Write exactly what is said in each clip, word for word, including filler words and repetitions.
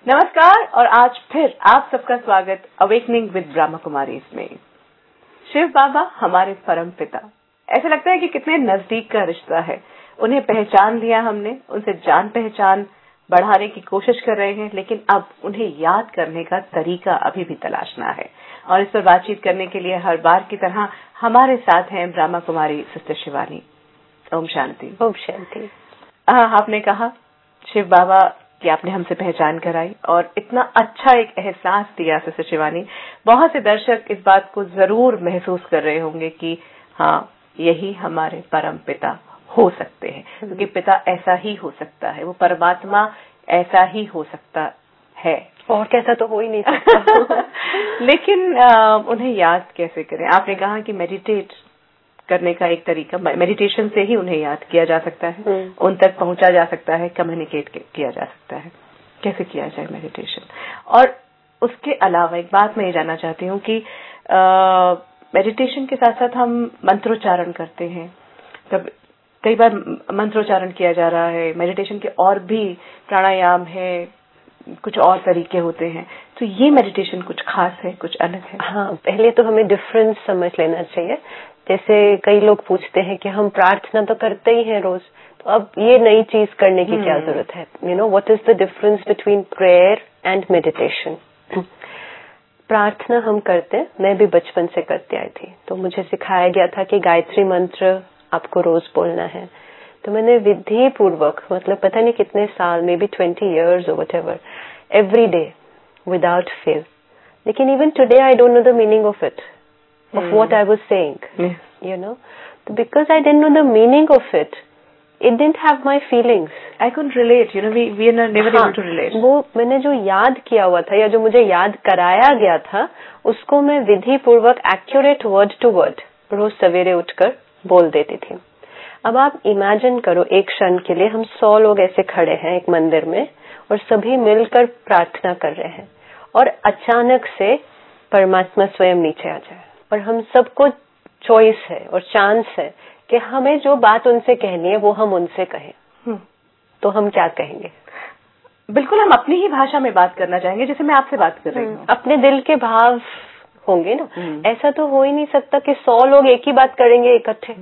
नमस्कार और आज फिर आप सबका स्वागत अवेकनिंग विद ब्रह्मा कुमारी में। शिव बाबा हमारे परम पिता, ऐसा लगता है कि कितने नजदीक का रिश्ता है। उन्हें पहचान लिया हमने, उनसे जान पहचान बढ़ाने की कोशिश कर रहे हैं, लेकिन अब उन्हें याद करने का तरीका अभी भी तलाशना है। और इस पर बातचीत करने के लिए हर बार की तरह हमारे साथ हैं ब्रह्मा कुमारी सिस्टर शिवानी। ओम शांति। ओम शांति। आपने कहा शिव बाबा कि आपने हमसे पहचान कराई और इतना अच्छा एक एहसास दिया सिस्टर शिवानी। बहुत से दर्शक इस बात को जरूर महसूस कर रहे होंगे कि हाँ, यही हमारे परम पिता हो सकते हैं, क्योंकि पिता ऐसा ही हो सकता है, वो परमात्मा ऐसा ही हो सकता है, और कैसा तो हो ही नहीं सकता। लेकिन आ, उन्हें याद कैसे करें? आपने कहा कि मेडिटेट करने का एक तरीका, मेडिटेशन से ही उन्हें याद किया जा सकता है, उन तक पहुंचा जा सकता है, कम्युनिकेट किया जा सकता है। कैसे किया जाए मेडिटेशन? और उसके अलावा एक बात मैं ये जानना चाहती हूँ कि मेडिटेशन के साथ साथ हम मंत्रोच्चारण करते हैं, तब कई बार मंत्रोच्चारण किया जा रहा है, मेडिटेशन के और भी प्राणायाम है, कुछ और तरीके होते हैं, तो ये मेडिटेशन कुछ खास है, कुछ अलग है? हाँ, पहले तो हमें डिफरेंस समझ लेना चाहिए। जैसे कई लोग पूछते हैं कि हम प्रार्थना तो करते ही हैं रोज, तो अब ये नई चीज करने की hmm. क्या जरूरत है? You know, what is the difference between prayer and meditation? प्रार्थना हम करते, मैं भी बचपन से करती आई थी, तो मुझे सिखाया गया था कि गायत्री मंत्र आपको रोज बोलना है। तो मैंने विधि पूर्वक, मतलब पता नहीं कितने साल, मे बी ट्वेंटी इयर्स और whatever, every day without fail. लेकिन even today I don't know the meaning of it, of hmm. what I was saying, yes. you know, because I didn't know the meaning of it, it didn't have my feelings. I couldn't relate, you know, we we are never हाँ, able to relate. वो मैंने जो याद किया हुआ था या जो मुझे याद कराया गया था, उसको मैं विधि पूर्वक एक्यूरेट वर्ड टू वर्ड रोज सवेरे उठकर बोल देती थी। अब आप इमेजिन करो एक क्षण के लिए, हम सौ लोग ऐसे खड़े हैं एक मंदिर में और सभी मिलकर प्रार्थना कर रहे हैं, और अचानक से परमात्मा स्वयं नीचे आ जाए और हम सबको चॉइस है और चांस है कि हमें जो बात उनसे कहनी है वो हम उनसे कहें। hmm. तो हम क्या कहेंगे? बिल्कुल, हम अपनी ही भाषा में बात करना चाहेंगे, जैसे मैं आपसे बात कर रही हूँ। hmm. अपने दिल के भाव होंगे ना। hmm. ऐसा तो हो ही नहीं सकता कि सौ लोग एक ही बात करेंगे इकट्ठे।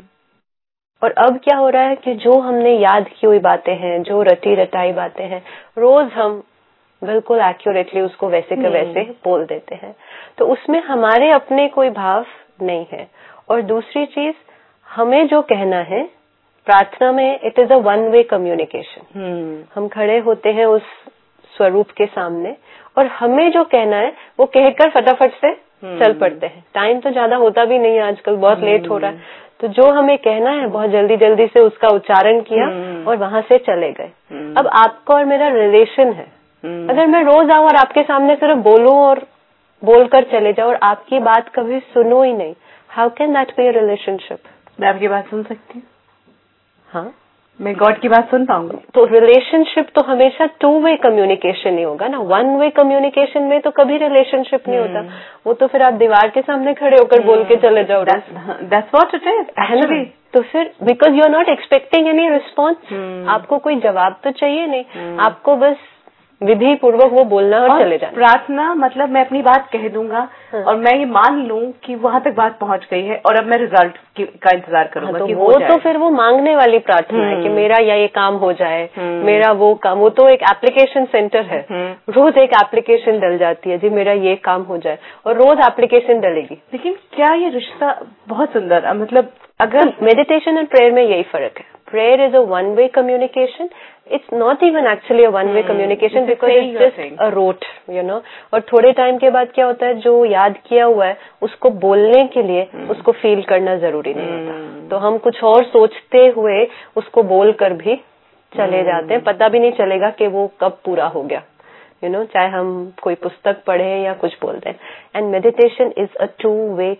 और अब क्या हो रहा है कि जो हमने याद की हुई बातें हैं, जो रटी रटाई बातें हैं, रोज हम बिल्कुल एक्यूरेटली उसको वैसे के वैसे बोल देते हैं। तो उसमें हमारे अपने कोई भाव नहीं है। और दूसरी चीज, हमें जो कहना है प्रार्थना में, it is a one way communication. हम खड़े होते हैं उस स्वरूप के सामने और हमें जो कहना है वो कहकर फटाफट से hmm. चल पड़ते हैं। टाइम तो ज्यादा होता भी नहीं है आजकल, बहुत hmm. लेट हो रहा है, तो जो हमें कहना है बहुत जल्दी जल्दी से उसका उच्चारण किया hmm. और वहां से चले गए। hmm. अब आपका और मेरा रिलेशन है। hmm. अगर मैं रोज आऊं और आपके सामने सिर्फ बोलूं और बोलकर चले जाओ और आपकी बात कभी सुनो ही नहीं, how can that be a relationship? मैं आपकी बात सुन सकती हूँ? हाँ, मैं गॉड की बात सुन पाऊंगी? तो रिलेशनशिप तो हमेशा टू वे कम्युनिकेशन ही होगा ना। वन वे कम्युनिकेशन में तो कभी रिलेशनशिप नहीं होता। वो तो फिर आप दीवार के सामने खड़े होकर बोल के चले जाओ। That's what it is actually. तो फिर because you are not expecting any response, आपको कोई जवाब तो चाहिए नहीं, hmm. आपको बस विधि पूर्वक वो बोलना और, और चले जाना। प्रार्थना मतलब मैं अपनी बात कह दूंगा हाँ। और मैं ये मान लूं कि वहां तक बात पहुंच गई है और अब मैं रिजल्ट का इंतजार करूंगा। हाँ, तो कि वो तो फिर वो मांगने वाली प्रार्थना है कि मेरा या ये काम हो जाए, मेरा वो काम, वो तो एक एप्लीकेशन सेंटर है। रोज एक एप्लीकेशन डल जाती है, जी मेरा ये काम हो जाए, और रोज एप्लीकेशन डलेगी। लेकिन क्या ये रिश्ता बहुत सुंदर, मतलब अगर मेडिटेशन एंड प्रेयर में यही फर्क है। Prayer is a one way communication, it's not even actually a one way hmm. communication because it's just thing. a rote, you know। और थोड़े टाइम के बाद क्या होता है, जो याद किया हुआ है उसको बोलने के लिए hmm. उसको फील करना जरूरी नहीं hmm. होता। तो हम कुछ और सोचते हुए उसको बोल कर भी चले hmm. जाते हैं, पता भी नहीं चलेगा कि वो कब पूरा हो गया, you know, चाहे हम कोई पुस्तक पढ़े या कुछ बोलते हैं। And meditation is a two way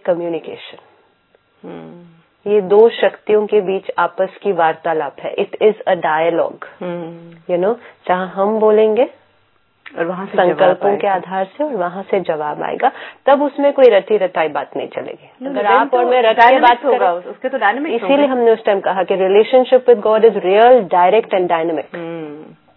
communication. ये दो शक्तियों के बीच आपस की वार्तालाप है। It is a dialogue, you know, जहाँ हम बोलेंगे और वहां से संकल्पों के आधार से और वहां से जवाब आएगा, तब उसमें कोई रटी रटाई बात नहीं चलेगी। अगर आप और मैं रट के बात होगा उसके तो डायनेमिक। इसीलिए हमने उस टाइम कहा कि relationship with God is real, direct and dynamic.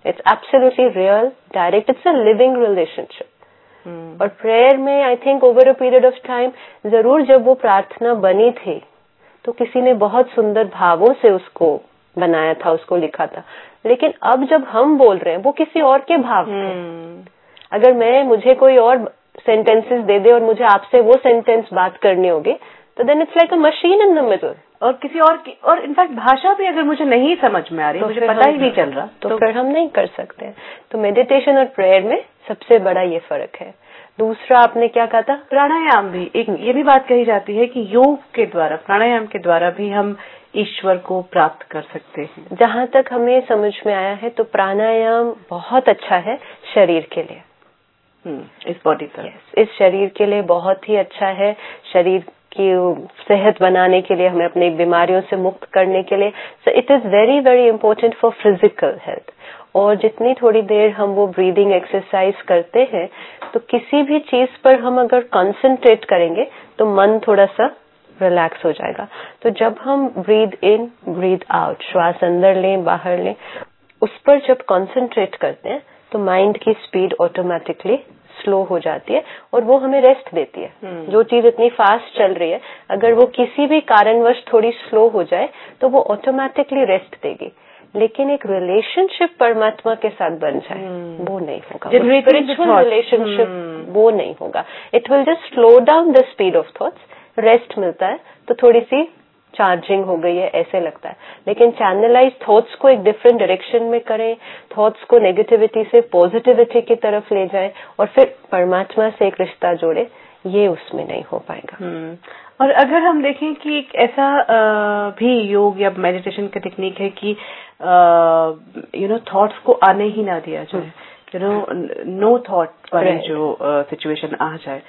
It's absolutely real, direct, it's a living relationship. और प्रेयर में I think over a period of time जरूर जब वो प्रार्थना बनी थी तो किसी ने बहुत सुंदर भावों से उसको बनाया था, उसको लिखा था, लेकिन अब जब हम बोल रहे हैं वो किसी और के भाव थे। अगर मैं मुझे कोई और सेंटेंसेस दे दे और मुझे आपसे वो सेंटेंस बात करनी होगी तो then it's like a machine in the middle. और किसी और की, और इनफैक्ट भाषा भी अगर मुझे नहीं समझ में आ रही, तो मुझे पता ही नहीं चल रहा, तो, तो फिर हम नहीं कर सकते। तो मेडिटेशन और प्रेयर में सबसे बड़ा ये फर्क है। दूसरा आपने क्या कहा था? प्राणायाम भी एक, ये भी बात कही जाती है कि योग के द्वारा, प्राणायाम के द्वारा भी हम ईश्वर को प्राप्त कर सकते हैं। जहाँ तक हमें समझ में आया है तो प्राणायाम बहुत अच्छा है शरीर के लिए, इस बॉडी का, इस शरीर के लिए बहुत ही अच्छा है, शरीर की सेहत बनाने के लिए, हमें अपनी बीमारियों से मुक्त करने के लिए। So it is very very important for physical health. और जितनी थोड़ी देर हम वो ब्रीदिंग एक्सरसाइज करते हैं तो किसी भी चीज पर हम अगर कंसंट्रेट करेंगे तो मन थोड़ा सा रिलैक्स हो जाएगा। तो जब हम ब्रीद इन ब्रीद आउट, श्वास अंदर लें बाहर लें, उस पर जब कंसंट्रेट करते हैं तो माइंड की स्पीड ऑटोमेटिकली स्लो हो जाती है और वो हमें रेस्ट देती है। hmm. जो चीज इतनी फास्ट चल रही है अगर वो किसी भी कारणवश थोड़ी स्लो हो जाए तो वो ऑटोमेटिकली रेस्ट देगी। लेकिन एक रिलेशनशिप परमात्मा के साथ बन जाए hmm. वो नहीं होगा, स्पिरिचुअल रिलेशनशिप hmm. वो नहीं होगा। It will just slow down the speed of thoughts, rest मिलता है तो थोड़ी सी चार्जिंग हो गई है ऐसे लगता है। लेकिन चैनलाइज थॉट्स को एक डिफरेंट डायरेक्शन में करें, थॉट्स को नेगेटिविटी से पॉजिटिविटी की तरफ ले जाए और फिर परमात्मा से एक रिश्ता जोड़े, ये उसमें नहीं हो पाएगा। hmm. और अगर हम देखें कि एक ऐसा आ, भी योग या मेडिटेशन का टेक्निक है कि यू नो थॉट्स को आने ही ना दिया जाए, यू नो नो थॉट वाली जो सिचुएशन आ जाए,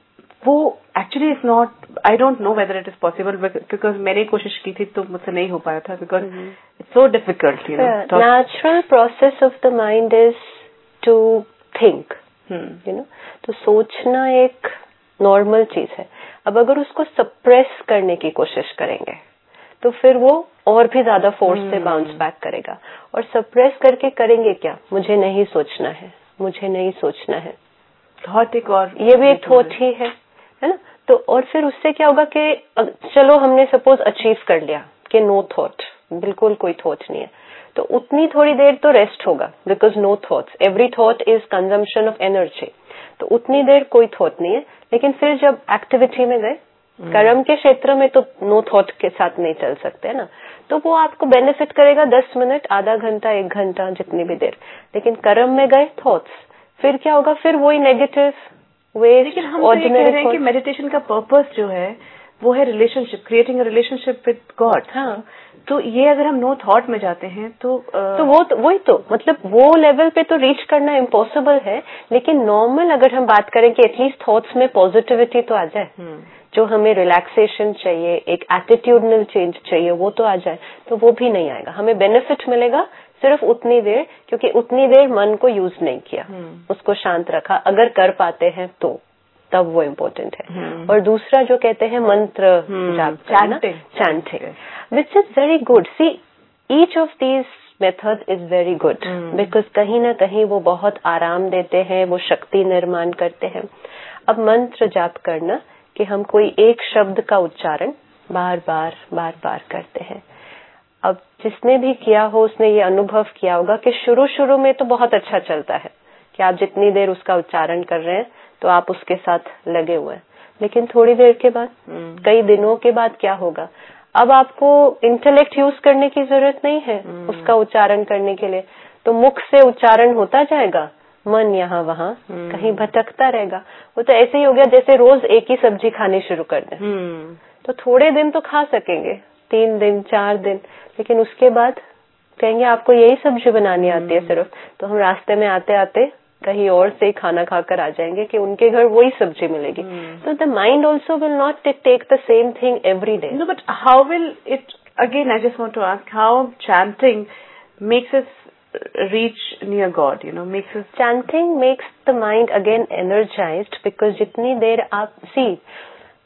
वो actually is not, I don't know whether it is possible, because मैंने कोशिश की थी तो मुझसे नहीं हो पाया था, because it's so difficult. You know natural process of the mind is to think, you know, तो सोचना एक नॉर्मल चीज है। अब अगर उसको सप्रेस करने की कोशिश करेंगे तो फिर वो और भी ज्यादा फोर्स hmm. से बाउंस बैक करेगा। और सप्रेस करके करेंगे क्या? मुझे नहीं सोचना है, मुझे नहीं सोचना है, थॉट एक और, ये भी एक थॉट ही है, है ना। तो और फिर उससे क्या होगा कि चलो हमने सपोज अचीव कर लिया कि नो थॉट, बिल्कुल कोई थॉट नहीं है, तो उतनी थोड़ी देर तो रेस्ट होगा, because no thoughts, every thought is consumption of energy, तो उतनी देर कोई थॉट नहीं है। लेकिन फिर जब एक्टिविटी में गए, कर्म के क्षेत्र में तो नो थॉट के साथ नहीं चल सकते है ना, तो वो आपको बेनिफिट करेगा दस मिनट, आधा घंटा, एक घंटा, जितनी भी देर। लेकिन कर्म में गए थॉट्स, फिर क्या होगा? फिर वही नेगेटिव वे। लेकिन हम तो ये कह रहे हैं कि मेडिटेशन का पर्पस जो है वो है relationship, creating a relationship with God. हाँ, तो ये अगर हम नो थॉट में जाते हैं तो आ... तो वो तो वही तो मतलब वो लेवल पे तो रीच करना इम्पॉसिबल है। लेकिन नॉर्मल अगर हम बात करें कि एटलीस्ट थॉट्स में पॉजिटिविटी तो आ जाए, जो हमें रिलैक्सेशन चाहिए, एक एटीट्यूडनल चेंज चाहिए, वो तो आ जाए, तो वो भी नहीं आएगा। हमें बेनिफिट मिलेगा सिर्फ उतनी देर, क्योंकि उतनी देर मन को यूज नहीं किया, उसको शांत रखा, अगर कर पाते हैं तो तब वो इम्पोर्टेंट है। और दूसरा जो कहते हैं मंत्र जाप करना, chanting, which is very good. See, each of these method is very good, because कहीं ना कहीं वो बहुत आराम देते हैं, वो शक्ति निर्माण करते हैं। अब मंत्र जाप करना कि हम कोई एक शब्द का उच्चारण बार बार बार बार करते हैं। अब जिसने भी किया हो उसने ये अनुभव किया होगा कि शुरू शुरू में तो बहुत अच्छा चलता है कि आप जितनी देर उसका उच्चारण कर रहे हैं तो आप उसके साथ लगे हुए हैं। लेकिन थोड़ी देर के बाद, कई दिनों के बाद क्या होगा? अब आपको इंटेलेक्ट यूज करने की जरूरत नहीं है उसका उच्चारण करने के लिए, तो मुख से उच्चारण होता जाएगा, मन यहाँ वहाँ कहीं भटकता रहेगा। वो तो ऐसे ही हो गया जैसे रोज एक ही सब्जी खानी शुरू कर दें। तो थोड़े दिन तो खा सकेंगे, तीन दिन चार दिन, लेकिन उसके बाद कहेंगे आपको यही सब्जी बनानी आती है सिर्फ, तो हम रास्ते में आते आते कहीं और से खाना खाकर आ जाएंगे कि उनके घर वही सब्जी मिलेगी। तो the mind also will not take the same thing every day. No, but how will it, again I just want to ask, how chanting makes us reach near God, you know, makes us... Chanting makes the mind again energized, because जितनी देर आप, see,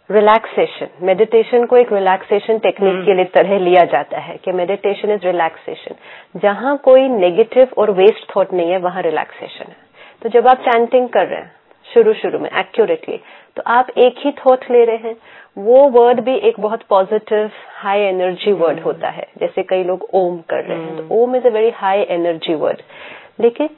relaxation, meditation को एक relaxation technique के लिए तरह लिया जाता है कि मेडिटेशन इज रिलैक्सेशन। जहां कोई नेगेटिव और वेस्ट थॉट नहीं है वहां रिलैक्सेशन है। तो जब आप चैंटिंग कर रहे हैं शुरू शुरू में एक्यूरेटली, तो आप एक ही थॉट ले रहे हैं, वो वर्ड भी एक बहुत पॉजिटिव हाई एनर्जी वर्ड होता है। जैसे कई लोग ओम कर रहे हैं, तो Om is a very high energy word, लेकिन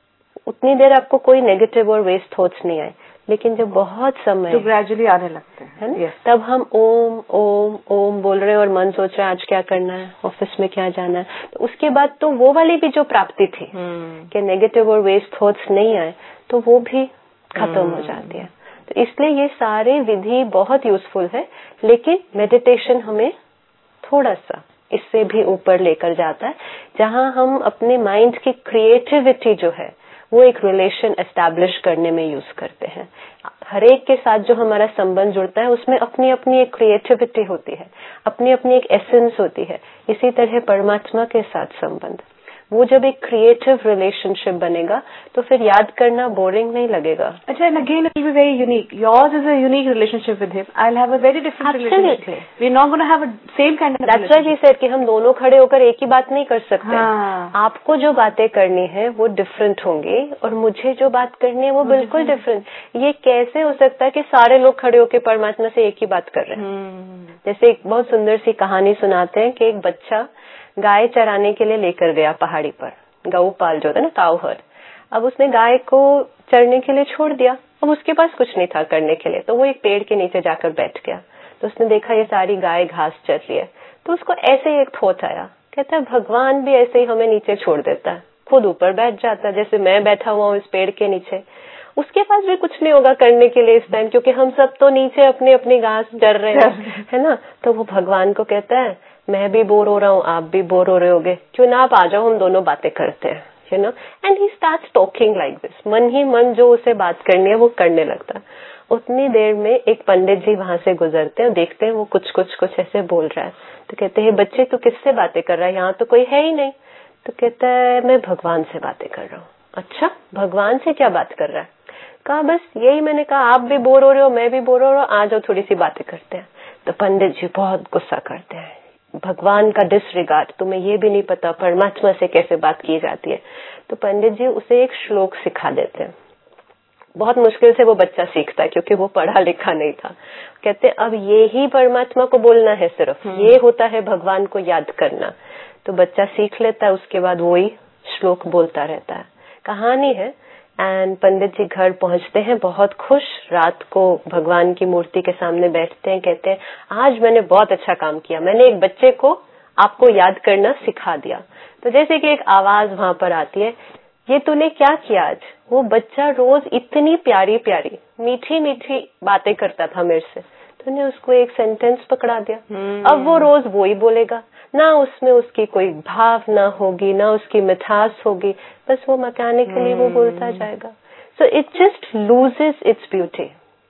उतनी देर आपको कोई नेगेटिव और वेस्ट थॉट्स नहीं आए। लेकिन जब बहुत समय तो ग्रेजुअली आने लगते हैं, है ना, yes. तब हम ओम ओम ओम बोल रहे हैं और मन सोच रहा है आज क्या करना है, ऑफिस में क्या जाना है। तो उसके बाद तो वो वाली भी जो प्राप्ति थी hmm. कि नेगेटिव और वेस्ट थॉट्स नहीं आए, तो वो भी खत्म hmm. हो जाती है। तो इसलिए ये सारे विधि बहुत यूजफुल है, लेकिन मेडिटेशन हमें थोड़ा सा इससे भी ऊपर लेकर जाता है, जहां हम अपने माइंड की क्रिएटिविटी जो है वो एक रिलेशन एस्टैब्लिश करने में यूज करते हैं। हर एक के साथ जो हमारा संबंध जुड़ता है उसमें अपनी अपनी एक क्रिएटिविटी होती है, अपनी अपनी एक एसेंस होती है। इसी तरह परमात्मा के साथ संबंध, वो जब एक क्रिएटिव रिलेशनशिप बनेगा तो फिर याद करना बोरिंग नहीं लगेगा। अच्छा, and again it will be very unique. Yours is a unique relationship with him. I'll have a very different Absolutely. relationship. We're not going to have a same kind of That's why he said कि हम दोनों खड़े होकर एक ही बात नहीं कर सकते। हाँ. आपको जो बातें करनी है वो डिफरेंट होंगी और मुझे जो बात करनी है वो बिल्कुल डिफरेंट। ये कैसे हो सकता है कि सारे लोग खड़े होकर परमात्मा से एक ही बात कर रहे हैं। hmm. जैसे एक बहुत सुंदर सी कहानी सुनाते हैं कि एक बच्चा गाय चराने के लिए लेकर गया पहाड़ी पर, गौपाल जो होता है ना, काऊ हर्ड। अब उसने गाय को चरने के लिए छोड़ दिया, अब उसके पास कुछ नहीं था करने के लिए, तो वो एक पेड़ के नीचे जाकर बैठ गया। तो उसने देखा ये सारी गाय घास चर रही है, तो उसको ऐसे एक थॉट आया, कहता है भगवान भी ऐसे ही हमें नीचे छोड़ देता है, खुद ऊपर बैठ जाता है, जैसे मैं बैठा हुआ हूँ इस पेड़ के नीचे। उसके पास भी कुछ नहीं होगा करने के लिए इस टाइम, क्योंकि हम सब तो नीचे अपनी अपनी घास चर रहे हैं, है ना। तो वो भगवान को कहता है मैं भी बोर हो रहा हूँ, आप भी बोर हो रहे होगे, क्यों ना आप आ जाओ, हम दोनों बातें करते हैं, you know. And he starts talking like this, मन ही मन जो उसे बात करनी है वो करने लगता है। उतनी देर में एक पंडित जी वहां से गुजरते हैं, देखते हैं वो कुछ कुछ कुछ ऐसे बोल रहा है। तो कहते हैं बच्चे तू किससे बातें कर रहा है, यहाँ तो कोई है ही नहीं। तो कहता है मैं भगवान से बातें कर रहा हूँ। अच्छा, भगवान से क्या बात कर रहा है? कहा बस यही मैंने कहा, आप भी बोर हो रहे हो, मैं भी बोर हो रहा हूँ, आ जाओ थोड़ी सी बातें करते हैं। तो पंडित जी बहुत गुस्सा करते हैं, भगवान का डिसरिगार्ड, तुम्हें ये भी नहीं पता परमात्मा से कैसे बात की जाती है। तो पंडित जी उसे एक श्लोक सिखा देते हैं। बहुत मुश्किल से वो बच्चा सीखता है क्योंकि वो पढ़ा लिखा नहीं था। कहते अब ये ही परमात्मा को बोलना है, सिर्फ ये होता है भगवान को याद करना। तो बच्चा सीख लेता है, उसके बाद वही श्लोक बोलता रहता है। कहानी है। एंड पंडित जी घर पहुंचते हैं बहुत खुश, रात को भगवान की मूर्ति के सामने बैठते हैं, कहते हैं आज मैंने बहुत अच्छा काम किया, मैंने एक बच्चे को आपको याद करना सिखा दिया। तो जैसे कि एक आवाज वहां पर आती है, ये तूने क्या किया आज? वो बच्चा रोज इतनी प्यारी प्यारी मीठी मीठी बातें करता था मेरे से, तूने उसको एक सेंटेंस पकड़ा दिया। hmm. अब वो रोज वो ही बोलेगा, ना उसमें उसकी कोई भावना होगी, ना उसकी मिठास होगी, बस वो मैकेनिकली hmm. वो बोलता जाएगा। So it just loses its beauty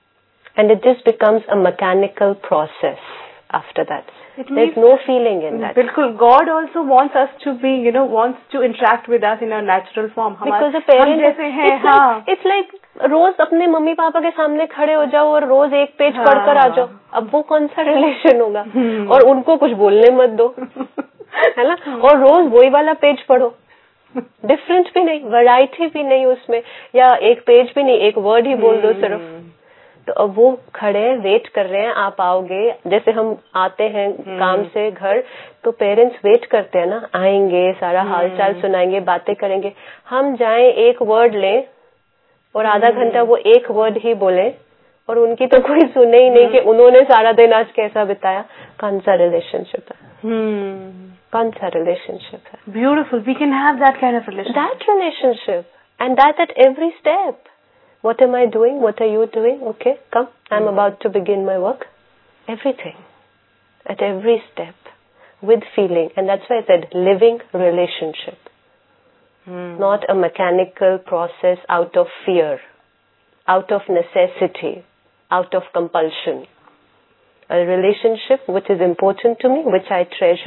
and it just becomes a mechanical process after that. There's no feeling in that. बिल्कुल, God also wants us to be, you know, wants to interact with us in our natural form. Because the parents, जैसे हैं, it's हाँ. like, it's like रोज अपने mummy papa के सामने खड़े हो जाओ और रोज एक पेज हाँ. पढ़कर आ जाओ। अब वो कौन सा रिलेशन होगा? और उनको कुछ बोलने मत दो, है ना। और रोज वही वाला पेज पढ़ो, डिफरेंट भी नहीं, वैरायटी भी नहीं उसमें, या एक पेज भी नहीं, एक वर्ड ही बोल दो सिर्फ। तो अब वो खड़े वेट कर रहे हैं, आप आओगे। जैसे हम आते हैं काम से घर, तो पेरेंट्स वेट करते हैं ना, आएंगे, सारा हालचाल सुनाएंगे, बातें करेंगे। हम जाएं, एक वर्ड लें और आधा घंटा वो एक वर्ड ही बोले और उनकी तो कोई सुने ही नहीं कि उन्होंने सारा दिन आज कैसा बिताया। कौन सा रिलेशनशिप है? कौन सा रिलेशनशिप है? Beautiful, we can have that kind of relationship, that relationship and that at every step. What am I doing? What are you doing? Okay, come. I'm about to begin my work. Everything. At every step. With feeling. And that's why I said living relationship. Hmm. Not a mechanical process out of fear. Out of necessity. Out of compulsion. A relationship which is important to me, which I treasure,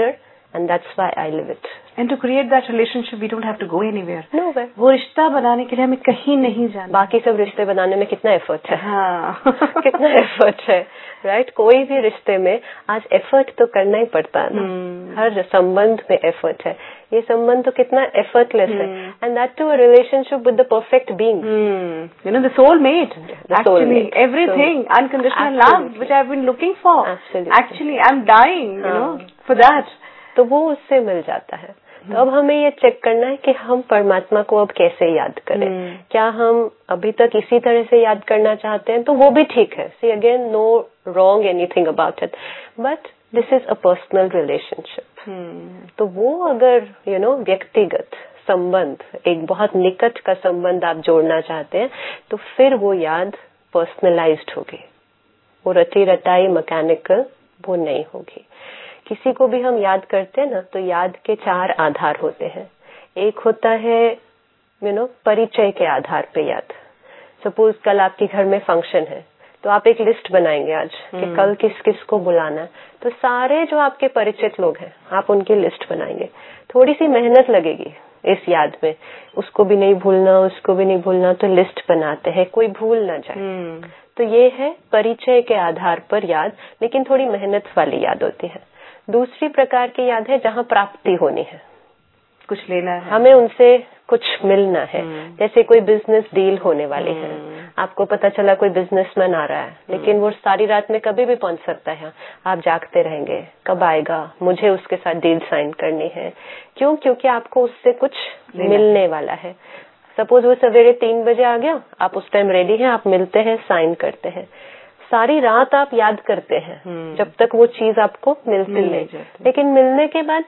and that's why I live it. And to create that relationship, we don't have to go anywhere. Nowhere. वो रिश्ता बनाने के लिए हमें कहीं नहीं जाना. बाकी सब रिश्ते बनाने में कितना एफर्ट है. हाँ. कितना एफर्ट है, राइट? कोई भी रिश्ते में आज एफर्ट तो करना ही पड़ता है ना. hmm. हर संबंध में एफर्ट है. ये संबंध तो कितना एफर्टलेस hmm. है. And that too a relationship with the perfect being. Hmm. You know, the soulmate. The actually, soulmate. Everything, so, unconditional absolutely. love, which I've been looking for. Absolutely. Actually, I'm dying, you हाँ. know, for that. तो वो उससे मिल जाता है. तो अब हमें ये चेक करना है कि हम परमात्मा को अब कैसे याद करें. hmm. क्या हम अभी तक इसी तरह से याद करना चाहते हैं तो वो भी ठीक है. See again, no wrong anything about it, but this is a personal relationship. तो वो अगर यू you नो know, व्यक्तिगत संबंध, एक बहुत निकट का संबंध आप जोड़ना चाहते हैं तो फिर वो याद पर्सनलाइज्ड होगी. वो रटी रटाई मैकेनिकल वो नहीं होगी. किसी को भी हम याद करते हैं ना तो याद के चार आधार होते हैं. एक होता है यू नो परिचय के आधार पे याद. सपोज कल आपके घर में फंक्शन है तो आप एक लिस्ट बनाएंगे आज hmm. कि कल किस किस को बुलाना है. तो सारे जो आपके परिचित लोग हैं आप उनकी लिस्ट बनाएंगे. थोड़ी सी मेहनत लगेगी इस याद में. उसको भी नहीं भूलना, उसको भी नहीं भूलना, तो लिस्ट बनाते हैं कोई भूल ना जाए. hmm. तो ये है परिचय के आधार पर याद, लेकिन थोड़ी मेहनत वाली याद होती है. दूसरी प्रकार की याद है जहाँ प्राप्ति होनी है, कुछ लेना है, हमें उनसे कुछ मिलना है. hmm. जैसे कोई बिजनेस डील होने वाली hmm. है. आपको पता चला कोई बिजनेसमैन आ रहा है hmm. लेकिन वो सारी रात में कभी भी पहुंच सकता है. आप जागते रहेंगे कब आएगा, मुझे उसके साथ डील साइन करनी है. क्यों? क्योंकि आपको उससे कुछ मिलने वाला है. सपोज वो सवेरे तीन बजे आ गया, आप उस टाइम रेडी हैं, आप मिलते हैं, साइन करते हैं. सारी रात आप याद करते हैं hmm. जब तक वो चीज आपको मिलती नहीं, लेकिन मिलने के बाद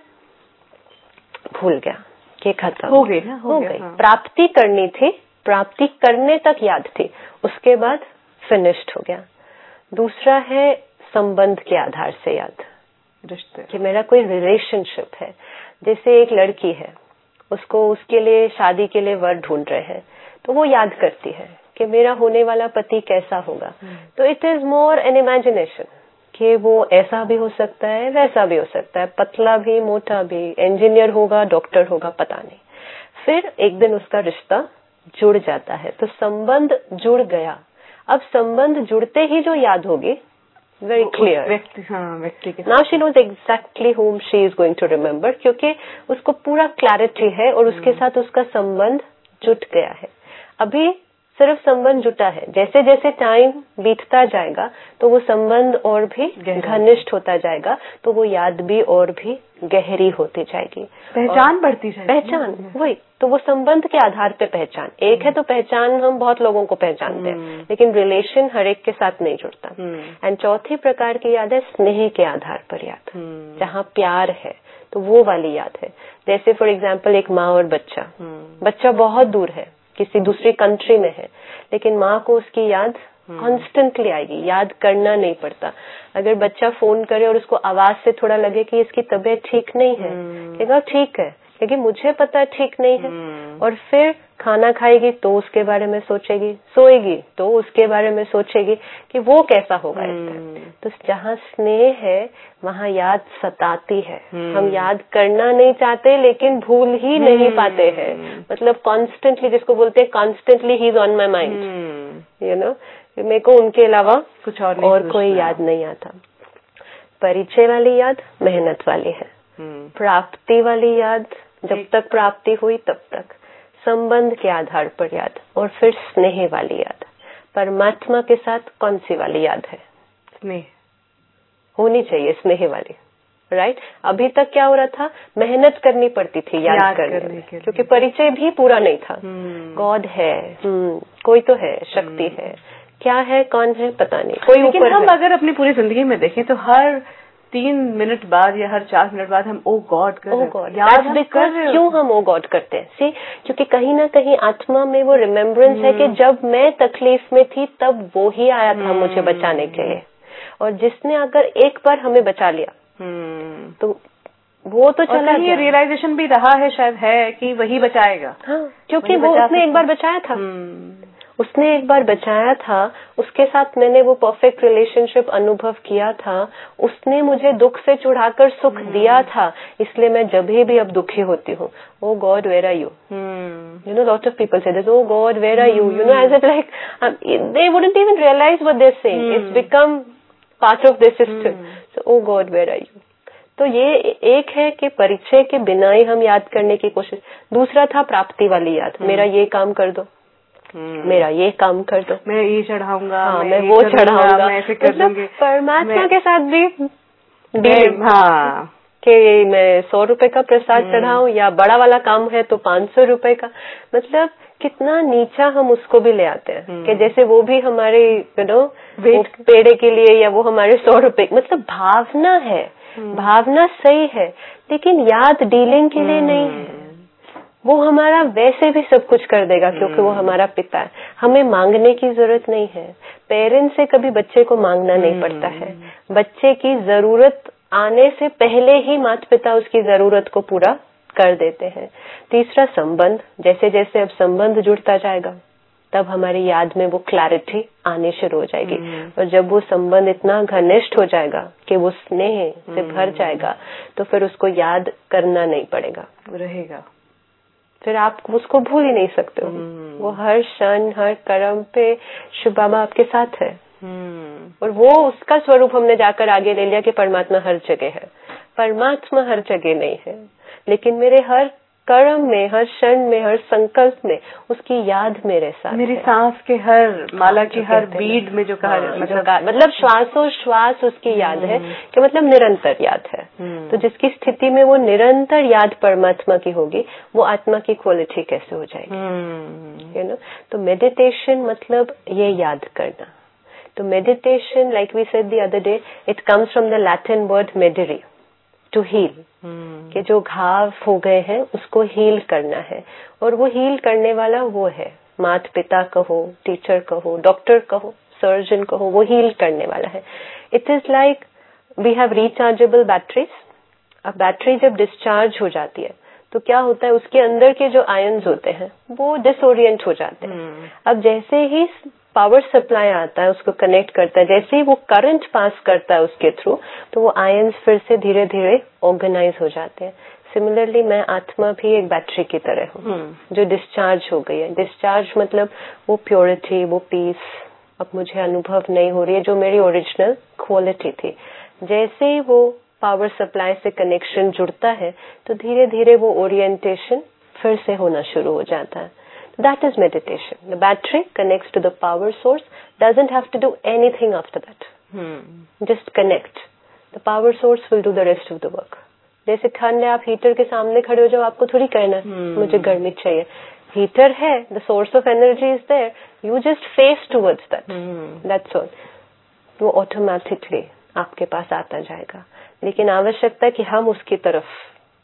भूल गया कि खत्म हो गई ना, हो, हो गई. हाँ. प्राप्ति करनी थी, प्राप्ति करने तक याद थी, उसके बाद फिनिश्ड हो गया. दूसरा है संबंध के आधार से याद, रिश्ते, कि मेरा कोई रिलेशनशिप है. जैसे एक लड़की है, उसको उसके लिए शादी के लिए वर ढूंढ रहे हैं, तो वो याद करती है कि मेरा होने वाला पति कैसा होगा. hmm. तो it is more an imagination कि वो ऐसा भी हो सकता है, वैसा भी हो सकता है, पतला भी, मोटा भी, इंजीनियर होगा, डॉक्टर होगा, पता नहीं. फिर एक दिन उसका रिश्ता जुड़ जाता है, तो संबंध जुड़ गया. अब संबंध जुड़ते ही जो याद होगी, वेरी क्लियर, व्यक्ति, हाँ, व्यक्ति के now she knows exactly whom she is going to remember, क्योंकि उसको पूरा क्लैरिटी है और उसके साथ उसका संबंध जुट गया है. अभी सिर्फ संबंध जुटा है, जैसे जैसे टाइम बीतता जाएगा तो वो संबंध और भी घनिष्ठ होता जाएगा, तो वो याद भी और भी गहरी होती जाएगी, पहचान बढ़ती जाएगी. पहचान वही तो वो संबंध के आधार पे पहचान. एक है तो पहचान हम बहुत लोगों को पहचानते हैं, लेकिन रिलेशन हर एक के साथ नहीं जुड़ता. एंड चौथी प्रकार की याद है स्नेह के आधार पर याद, जहाँ प्यार है, तो वो वाली याद है. जैसे फॉर एग्जाम्पल एक माँ और बच्चा, बच्चा बहुत दूर है, किसी दूसरी कंट्री में है, लेकिन माँ को उसकी याद कॉन्स्टेंटली आएगी. याद करना नहीं पड़ता. अगर बच्चा फोन करे और उसको आवाज से थोड़ा लगे कि इसकी तबीयत ठीक नहीं है, कहेगा ठीक है, क्योंकि मुझे पता है ठीक नहीं है. और फिर खाना खाएगी तो उसके बारे में सोचेगी, सोएगी तो उसके बारे में सोचेगी कि वो कैसा होगा इस टाइम. तो जहाँ स्नेह है वहाँ याद सताती है. हम याद करना नहीं चाहते लेकिन भूल ही नहीं पाते हैं. मतलब कॉन्स्टेंटली, जिसको बोलते हैं constantly he is on my mind, you know, मेरे को उनके अलावा कुछ और, और कोई याद नहीं आता. परिचय वाली याद मेहनत वाली है. प्राप्ति वाली याद जब तक प्राप्ति हुई तब तक, संबंध के आधार पर याद, और फिर स्नेह वाली याद. परमात्मा के साथ कौन सी वाली याद है? स्नेह होनी चाहिए, स्नेह वाली, राइट. अभी तक क्या हो रहा था, मेहनत करनी पड़ती थी याद, याद करने, करने के क्योंकि परिचय भी पूरा नहीं था. गॉड है, कोई तो है, शक्ति है, क्या है, कौन है, पता नहीं, कोई ऊपर. लेकिन हम अगर अपनी पूरी जिंदगी में देखें तो हर तीन मिनट बाद या हर चार मिनट बाद हम ओ गॉड कर रहे हैं, याद कर रहे हैं. क्यों हम ओ गॉड करते हैं? सी, क्योंकि कहीं ना कहीं आत्मा में वो रिमेम्बरेंस है कि जब मैं तकलीफ में थी तब वो ही आया था मुझे बचाने के लिए, और जिसने अगर एक बार हमें बचा लिया तो वो तो चला गया. रियलाइजेशन भी रहा है शायद है कि वही बचाएगा. हाँ, क्योंकि वो उसने एक बार बचाया था, उसने एक बार बचाया था, उसके साथ मैंने वो परफेक्ट रिलेशनशिप अनुभव किया था, उसने मुझे दुख से छुड़ाकर सुख दिया था, इसलिए मैं जब भी अब दुखी होती हूँ, oh God, where are you? Hmm. You know, lot of people say this, oh God, where are you? You know, as if like, um, they wouldn't even realize what they're saying. Hmm. It's become part of their system. Hmm. So, oh God, where are you? तो ये एक है कि परिचय के बिना ही हम याद करने की कोशिश। दूसरा था प्राप्ति वाली याद, hmm. मेरा ये काम कर दो, Hmm. मेरा ये काम कर दो, मैं ये चढ़ाऊंगा, हाँ, मैं, मैं वो चढ़ाऊंगा, मैं ऐसे कर दूंगी। परमात्मा मैं, के साथ भी डीलिंग, हाँ, कि मैं सौ रुपए का प्रसाद hmm. चढ़ाऊं, या बड़ा वाला काम है तो पांच सौ रुपए का। मतलब कितना नीचा हम उसको भी ले आते हैं, hmm. कि जैसे वो भी हमारे यू नो पेड़े के लिए, या वो हमारे सौ रुपए, मतलब भावना है, hmm. भावना सही है, लेकिन याद डीलिंग के लिए hmm. नहीं है। वो हमारा वैसे भी सब कुछ कर देगा, क्योंकि hmm. वो हमारा पिता है, हमें मांगने की जरूरत नहीं है। पेरेंट्स से कभी बच्चे को मांगना hmm. नहीं पड़ता है, बच्चे की जरूरत आने से पहले ही माता पिता उसकी जरूरत को पूरा कर देते हैं। तीसरा संबंध, जैसे जैसे अब संबंध जुड़ता जाएगा तब हमारी याद में वो क्लैरिटी आने शुरू हो जाएगी, hmm. और जब वो संबंध इतना घनिष्ठ हो जाएगा कि वो स्नेह से hmm. भर जाएगा, तो फिर उसको याद करना नहीं पड़ेगा, रहेगा, फिर आप उसको भूल ही नहीं सकते हो। hmm. वो हर क्षण हर कर्म पे शिव बाबा आपके साथ है, hmm. और वो उसका स्वरूप हमने जाकर आगे ले लिया कि परमात्मा हर जगह है। परमात्मा हर जगह नहीं है, लेकिन मेरे हर कर्म में, हर क्षण में, हर संकल्प में उसकी याद मेरे साथ, मेरी सांस के हर माला की हर बीट में जो कहा, मतलब मतलब श्वासों श्वास उसकी याद है, कि मतलब निरंतर याद है। तो जिसकी स्थिति में वो निरंतर याद परमात्मा की होगी, वो आत्मा की क्वालिटी कैसे हो जाएगी, यू नो। तो मेडिटेशन मतलब ये याद करना। तो meditation, like we said the other day, it comes from the Latin word mederi, to heal, कि जो घाव हो गए हैं उसको हील करना है, और वो हील करने वाला वो है, माता पिता कहो, टीचर कहो, डॉक्टर कहो, सर्जन कहो, वो हील करने वाला है। It is like we have rechargeable batteries. अब बैटरी जब डिस्चार्ज हो जाती है तो क्या होता है, उसके अंदर के जो आयन्स होते हैं वो डिसोरिएंट हो जाते हैं। hmm. अब जैसे ही पावर सप्लाई आता है, उसको कनेक्ट करता है, जैसे ही वो करंट पास करता है उसके थ्रू, तो वो आयन्स फिर से धीरे धीरे ऑर्गेनाइज हो जाते हैं। सिमिलरली मैं आत्मा भी एक बैटरी की तरह हूँ, hmm. जो डिस्चार्ज हो गई है। डिस्चार्ज मतलब वो प्योरिटी, वो पीस अब मुझे अनुभव नहीं हो रही है, जो मेरी ओरिजिनल क्वालिटी थी। जैसे ही वो पावर सप्लाई से कनेक्शन जुड़ता है तो धीरे धीरे वो ओरिएंटेशन फिर से होना शुरू हो जाता है। That is meditation. The battery connects to the power source, doesn't have to do anything after that. Hmm. Just connect. The power source will do the rest of the work. जैसे ठंड है, आप हीटर के सामने खड़े हो जाओ, आपको थोड़ी कहना hmm. मुझे गर्मी चाहिए। हीटर है, the source of energy is there. You just face towards that. Hmm. That's all. वो automatically आपके पास आता जाएगा, लेकिन आवश्यकता है कि हम उसकी तरफ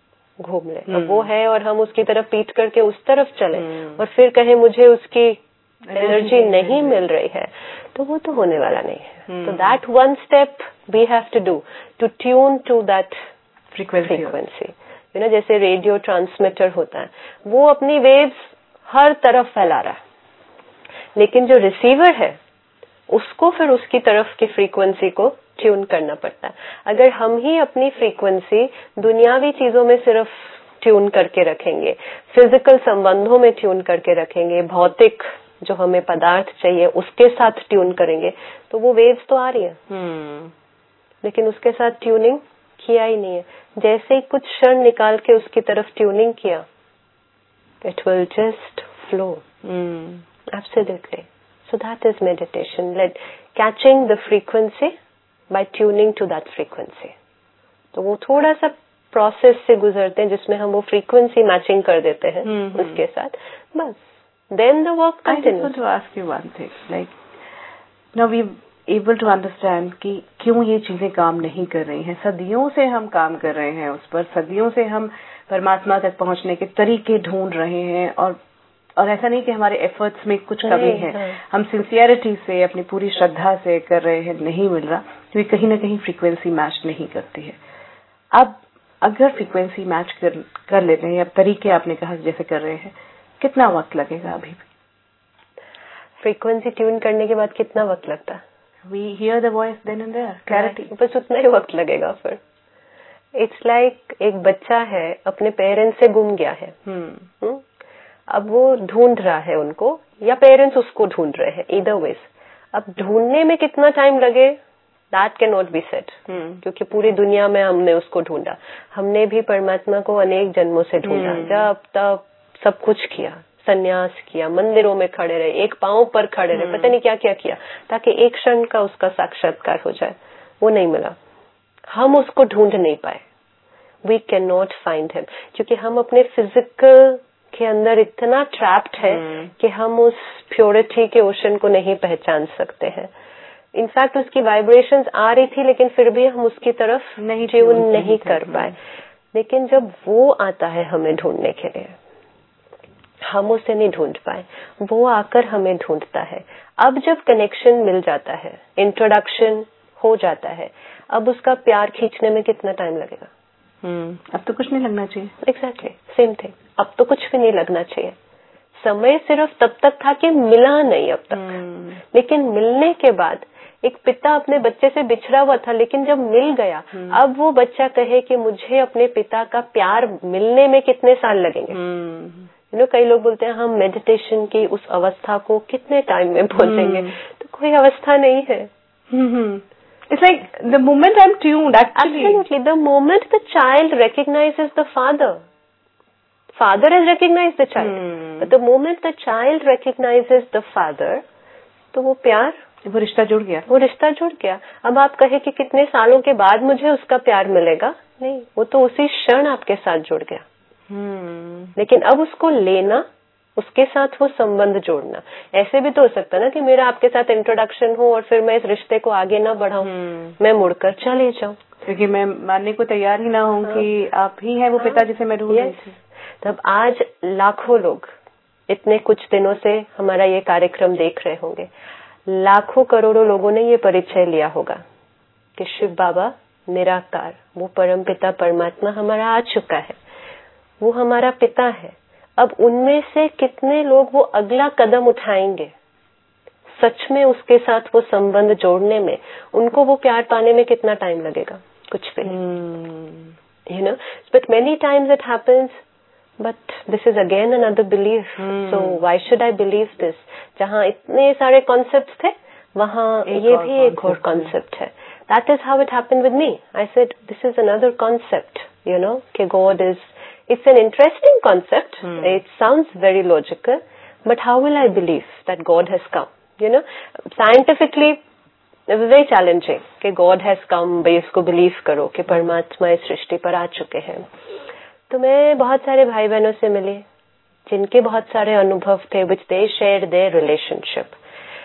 घूम ले। hmm. वो है और हम उसकी तरफ पीठ करके उस तरफ चले, hmm. और फिर कहे मुझे उसकी एनर्जी नहीं मिल रही है, तो वो तो होने वाला नहीं है। hmm. तो that one step we have to do to tune to that frequency. You know, जैसे रेडियो ट्रांसमीटर होता है, वो अपनी वेव्स हर तरफ फैला रहा है, लेकिन जो रिसीवर है उसको फिर उसकी तरफ की फ्रीक्वेंसी को ट्यून करना पड़ता है। अगर हम ही अपनी फ्रीक्वेंसी दुनियावी चीजों में सिर्फ ट्यून करके रखेंगे, फिजिकल संबंधों में ट्यून करके रखेंगे, भौतिक जो हमें पदार्थ चाहिए उसके साथ ट्यून करेंगे, तो वो वेव्स तो आ रही है, hmm. लेकिन उसके साथ ट्यूनिंग किया ही नहीं है। जैसे ही कुछ क्षण निकाल के उसकी तरफ ट्यूनिंग किया, it will just flow. Absolutely. So that is meditation, like catching the frequency by tuning to that frequency. तो वो थोड़ा सा प्रोसेस से गुजरते हैं जिसमें हम वो फ्रीक्वेंसी मैचिंग कर देते हैं mm-hmm. उसके साथ, बस then the work continues. I just want to ask you one thing, like now we able to understand कि क्यों ये चीजें काम नहीं कर रही हैं। सदियों से हम काम कर रहे हैं उस पर, सदियों से हम परमात्मा तक पहुंचने के तरीके ढूंढ रहे हैं, और और ऐसा नहीं कि हमारे एफर्ट्स में कुछ कमी है, हम सिंसियरिटी से, अपनी पूरी श्रद्धा से कर रहे हैं, नहीं मिल रहा, क्योंकि कहीं ना कहीं फ्रीक्वेंसी मैच नहीं करती है। अब अगर फ्रीक्वेंसी मैच कर, कर लेते हैं, या तरीके आपने कहा जैसे कर रहे हैं, कितना वक्त लगेगा अभी भी? फ्रीक्वेंसी ट्यून करने के बाद कितना वक्त लगता है? We hear the voice then and there, clarity. बस उतना ही वक्त लगेगा फिर. It's like एक बच्चा है अपने पेरेंट्स से गुम गया है. hmm. अब वो ढूंढ रहा है उनको या पेरेंट्स उसको ढूंढ रहे हैं, either ways. अब ढूंढने में कितना टाइम लगे that cannot be said. hmm. क्योंकि पूरी दुनिया में हमने उसको ढूंढा. हमने भी परमात्मा को अनेक जन्मों से ढूंढा. hmm. जब तब सब कुछ किया, संन्यास किया, मंदिरों में खड़े रहे, एक पांव पर खड़े रहे, पता नहीं क्या क्या किया ताकि एक क्षण का उसका साक्षात्कार हो जाए. वो नहीं मिला. हम उसको ढूंढ नहीं पाए. We can not find him क्योंकि हम अपने फिजिकल के अंदर इतना ट्रैप्ड है hmm. कि हम उस प्योरिटी के ओशन को नहीं पहचान सकते हैं. इनफैक्ट उसकी वाइब्रेशंस आ रही थी लेकिन फिर भी हम उसकी तरफ नहीं ट्यून नहीं कर पाए. लेकिन जब वो आता है हमें ढूंढने के लिए, हम उसे नहीं ढूंढ पाए, वो आकर हमें ढूंढता है. अब जब कनेक्शन मिल जाता है, इंट्रोडक्शन हो जाता है, अब उसका प्यार खींचने में कितना टाइम लगेगा? hmm. अब तो कुछ नहीं लगना चाहिए. Exactly same thing. अब तो कुछ भी नहीं लगना चाहिए. समय सिर्फ तब तक था कि मिला नहीं अब तक. hmm. लेकिन मिलने के बाद एक पिता अपने बच्चे से बिछड़ा हुआ था लेकिन जब मिल गया, hmm. अब वो बच्चा कहे कि मुझे अपने पिता का प्यार मिलने में कितने साल लगेंगे. hmm. यू नो कई लोग बोलते हैं हम मेडिटेशन की उस अवस्था को कितने टाइम में पहुंचेंगे. hmm. तो कोई अवस्था नहीं है. It's like the moment I'm tuned, actually. Absolutely. The moment the child recognizes the father, father has recognized the child. hmm. But the moment the child recognizes the father, तो वो प्यार, वो रिश्ता जुड़ गया. वो रिश्ता जुड़ गया. अब आप कहे कि कितने सालों के बाद मुझे उसका प्यार मिलेगा, नहीं, वो तो उसी क्षण आपके साथ जुड़ गया. hmm. लेकिन अब उसको लेना, उसके साथ वो संबंध जोड़ना. ऐसे भी तो हो सकता ना कि मेरा आपके साथ इंट्रोडक्शन हो और फिर मैं इस रिश्ते को आगे ना बढ़ाऊं, hmm. मैं मुड़कर चले जाऊं क्योंकि मैं मानने को तैयार ही ना हूं हाँ. कि आप ही है वो पिता जिसे मैं ढूंढ रही थी. तब आज लाखों लोग इतने कुछ दिनों से हमारा ये कार्यक्रम देख रहे होंगे. लाखों करोड़ों लोगों ने ये परिचय लिया होगा कि शिव बाबा निराकार, वो परम पिता परमात्मा हमारा आ चुका है, वो हमारा पिता है. अब उनमें से कितने लोग वो अगला कदम उठाएंगे सच में उसके साथ वो संबंध जोड़ने में, उनको वो प्यार पाने में कितना टाइम लगेगा? कुछ भी नहीं. You know, but many times it happens, but this is again another belief. So why should I believe this? जहाँ इतने सारे कॉन्सेप्ट्स थे वहाँ ये भी एक और कॉन्सेप्ट है. That is how it happened with me. I said this is another concept, you know, कि God is, it's an interesting concept. hmm. It sounds very logical, but how will I believe that God has come? You know, scientifically it was very challenging कि God has come, भाई इसको believe करो कि परमात्मा इस सृष्टि पर आ चुके हैं. तो मैं बहुत सारे भाई बहनों से मिली जिनके बहुत सारे अनुभव थे, which they shared their relationship,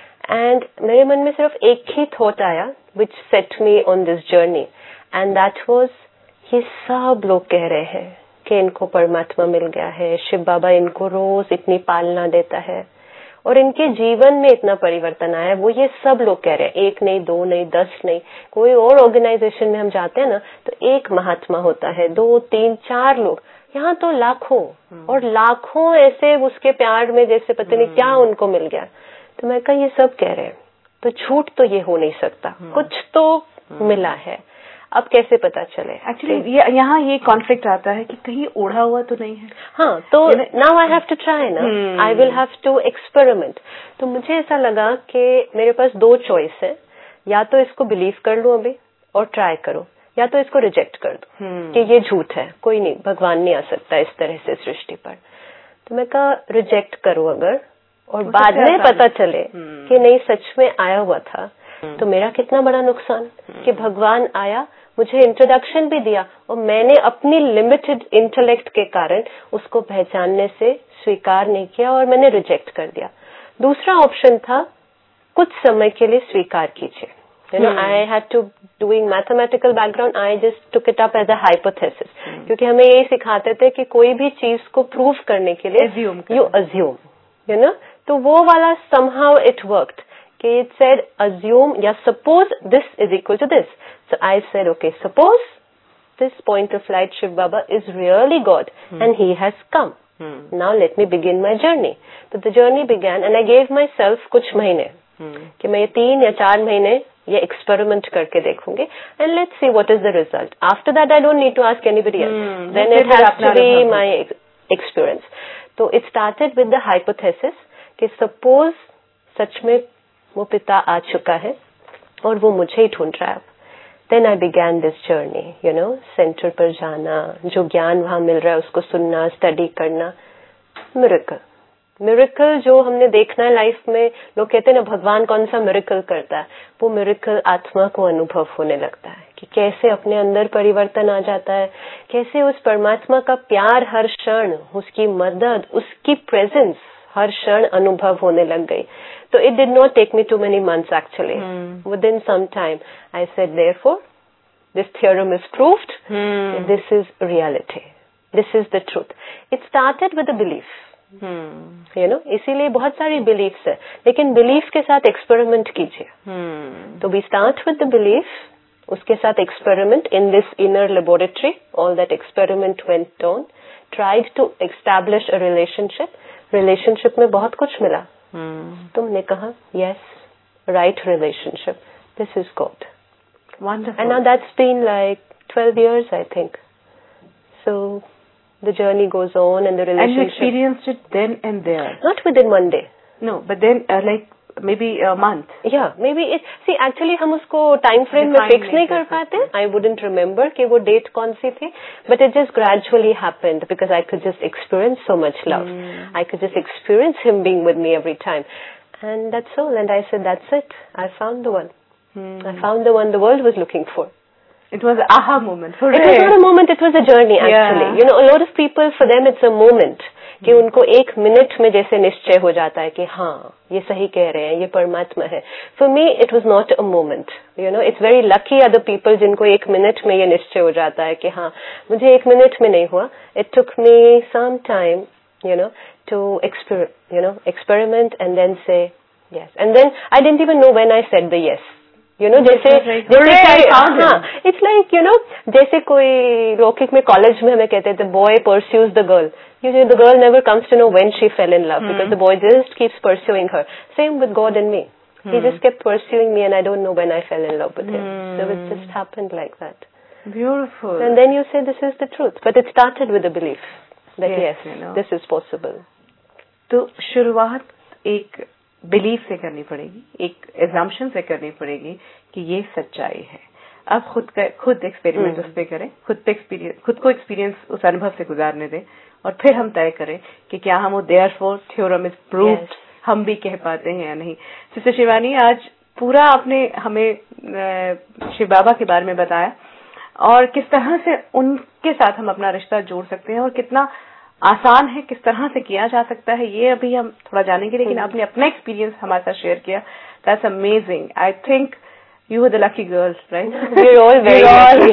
and मेरे मन में सिर्फ एक ही thought आया which set me on this journey, and that was, ये सब लोग कह रहे हैं कि इनको परमात्मा मिल गया है, शिव बाबा इनको रोज इतनी पालना देता है और इनके जीवन में इतना परिवर्तन आया है. वो ये सब लोग कह रहे हैं, एक नहीं, दो नहीं, दस नहीं. कोई और ऑर्गेनाइजेशन में हम जाते हैं ना तो एक महात्मा होता है, दो तीन चार लोग. यहाँ तो लाखों और लाखों ऐसे उसके प्यार में जैसे पता नहीं क्या उनको मिल गया. तो मैं कहा ये सब कह रहे हैं तो झूठ तो ये हो नहीं सकता, कुछ तो मिला है. अब कैसे पता चले? एक्चुअली यहाँ ये कॉन्फ्लिक्ट आता है कि कहीं ओढ़ा हुआ तो नहीं है. हाँ, तो now I have to try ना, I will have to experiment. तो मुझे ऐसा लगा कि मेरे पास दो चॉइस है, या तो इसको बिलीव कर लूं अभी और ट्राई करो, या तो इसको रिजेक्ट कर दो hmm. कि ये झूठ है, कोई नहीं, भगवान नहीं आ सकता इस तरह से सृष्टि पर. तो मैं कहा रिजेक्ट करो अगर, और बाद में पता चले hmm. कि नहीं सच में आया हुआ था, hmm. तो मेरा कितना बड़ा नुकसान hmm. कि भगवान आया, मुझे इंट्रोडक्शन भी दिया और मैंने अपनी लिमिटेड इंटेलेक्ट के कारण उसको पहचानने से स्वीकार नहीं किया और मैंने रिजेक्ट कर दिया. दूसरा ऑप्शन था कुछ समय के लिए स्वीकार कीजिए. You know, I had to doing mathematical background, I just took it up as a hypothesis, क्योंकि हमें यही सिखाते थे कि कोई भी चीज को प्रूव करने के लिए यू अज्यूम, यू नो. तो वो वाला somehow it worked. It said assume, yeah, suppose this is equal to this. So I said, okay, suppose this point of light Shiv Baba is really God hmm. and he has come. Now let me begin my journey. तो the journey began and I gave myself कुछ महीने कि मैं ये तीन या चार महीने ये एक्सपेरिमेंट करके देखूंगी and let's see what is the result. After that I don't need to ask anybody else, then it has to be my experience. तो it started with the hypothesis कि सपोज सच में वो पिता आ चुका है और वो मुझे ही ढूंढ रहा है। Then I began this journey, you know, centre पर जाना, जो ज्ञान वहां मिल रहा है उसको सुनना, स्टडी करना। मिरेकल मिरेकल जो हमने देखना है लाइफ में, लोग कहते हैं ना भगवान कौन सा मिरेकल करता है, वो मिरेकल आत्मा को अनुभव होने लगता है कि कैसे अपने अंदर परिवर्तन आ जाता है, कैसे उस परमात्मा का प्यार हर क्षण, उसकी मदद, उसकी प्रेजेंस हर क्षण अनुभव होने लग गई। तो it did not take me too many months actually, within some time I said therefore this theorem is proved, this is reality, this is the truth. It started with a belief, you know, इसीलिए बहुत सारी beliefs है, लेकिन belief के साथ experiment कीजिए। hmm. तो we start with the belief, उसके साथ experiment in this inner laboratory, all that experiment went on, tried to establish a relationship. Relationship में बहुत कुछ मिला। hmm. तुमने कहा yes, right relationship, this is God, wonderful, and now that's been like twelve years I think. So the journey goes on and the relationship. And you experienced it then and there? Not within one day. No, but then uh, like maybe a month. Yeah, maybe it. See, actually हम उसको time frame में fix नहीं कर पाते. I wouldn't remember कि वो date कौन सी थी. But it just gradually happened because I could just experience so much love. Hmm. I could just experience him being with me every time. And that's all. And I said, that's it. I found the one. Hmm. I found the one the world was looking for. It was an aha moment. For it was not a moment, it was a journey actually. Yeah. You know, a lot of people, for them it's a moment. कि hmm. उनको एक minute में जैसे निश्चय हो जाता है कि हाँ ये सही कह रहे हैं, ये परमात्मा है। For me it was not a moment. You know, it's very lucky other people जिनको एक मिनट में ये निश्चय हो जाता है कि हाँ, मुझे एक मिनट में नहीं हुआ. It took me some time, you know, to exper you know, experiment and then say yes. And then I didn't even know when I said the yes. You know, जैसे जैसे हाँ, it's like, you know, जैसे कोई लौकिक में college में हमें कहते थे boy pursues the girl. You know, the girl never comes to know when she fell in love hmm. because the boy just keeps pursuing her. Same with God and me. Hmm. He just kept pursuing me and I don't know when I fell in love with him. Hmm. So it just happened like that. Beautiful. And then you say this is the truth. But it started with a belief that yes, yes you know. This is possible. तो शुरुआत एक belief से करनी पड़ेगी, एक exemption से करनी पड़ेगी कि ये सच्चाई है। अब खुद का खुद एक्सपेरिमेंट उस पे करें, खुद पे एक्सपीरियंस, खुद को एक्सपीरियंस उस अनुभव से गुजारने दें और फिर हम तय करें कि क्या हम वो देयरफॉर थ्योरम इज प्रूव्ड हम भी कह पाते हैं या नहीं। सिस्टर शिवानी, आज पूरा आपने हमें शिव बाबा के बारे में बताया और किस तरह से उनके साथ हम अपना रिश्ता जोड़ सकते हैं और कितना आसान है, किस तरह से किया जा सकता है, ये अभी हम थोड़ा जानेंगे, लेकिन आपने अपना एक्सपीरियंस हमारे साथ शेयर किया। That's amazing. I think you are the lucky girl, right? We are all very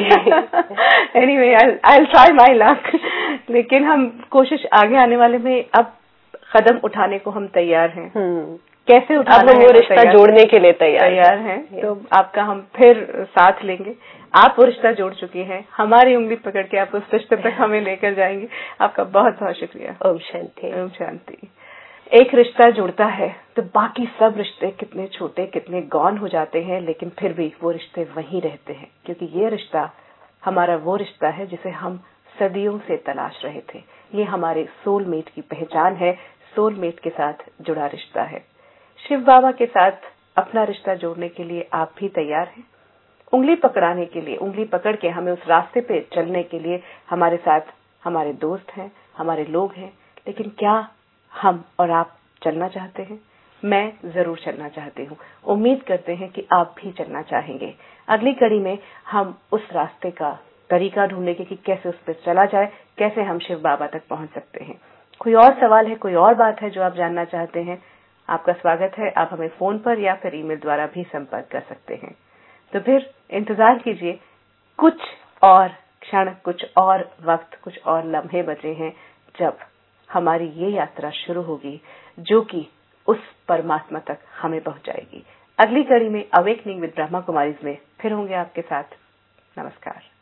lucky. Anyway, I will try my luck. लेकिन हम कोशिश आगे आने वाले में अब कदम उठाने को हम तैयार हैं। hmm. कैसे उठाना, अब हम वो रिश्ता जोड़ने के लिए तैयार तैयार हैं। तो आपका हम फिर साथ लेंगे। आप वो रिश्ता जोड़ चुकी हैं, हमारी उंगली पकड़ के आप उस रिश्ते तक हमें लेकर जाएंगे। आपका बहुत बहुत शुक्रिया। ओम शांति। ओम शांति। एक रिश्ता जुड़ता है तो बाकी सब रिश्ते कितने छोटे, कितने गौन हो जाते हैं, लेकिन फिर भी वो रिश्ते वहीं रहते हैं, क्योंकि ये रिश्ता हमारा वो रिश्ता है जिसे हम सदियों से तलाश रहे थे। ये हमारे सोलमेट की पहचान है, सोलमेट के साथ जुड़ा रिश्ता है। शिव बाबा के साथ अपना रिश्ता जोड़ने के लिए आप भी तैयार हैं? उंगली पकड़ाने के लिए, उंगली पकड़ के हमें उस रास्ते पे चलने के लिए हमारे साथ हमारे दोस्त हैं, हमारे लोग हैं, लेकिन क्या हम और आप चलना चाहते हैं? मैं जरूर चलना चाहती हूँ। उम्मीद करते हैं कि आप भी चलना चाहेंगे। अगली कड़ी में हम उस रास्ते का तरीका ढूंढेंगे कि कैसे उस पर चला जाए, कैसे हम शिव बाबा तक पहुंच सकते हैं। कोई और सवाल है, कोई और बात है जो आप जानना चाहते हैं, आपका स्वागत है। आप हमें फोन पर या फिर ईमेल द्वारा भी संपर्क कर सकते हैं। तो फिर इंतजार कीजिए, कुछ और क्षण, कुछ और वक्त, कुछ और लम्हे बचे हैं जब हमारी ये यात्रा शुरू होगी जो कि उस परमात्मा तक हमें पहुंचाएगी। अगली कड़ी में अवेकनिंग विद ब्रह्मा कुमारीज में फिर होंगे आपके साथ। नमस्कार।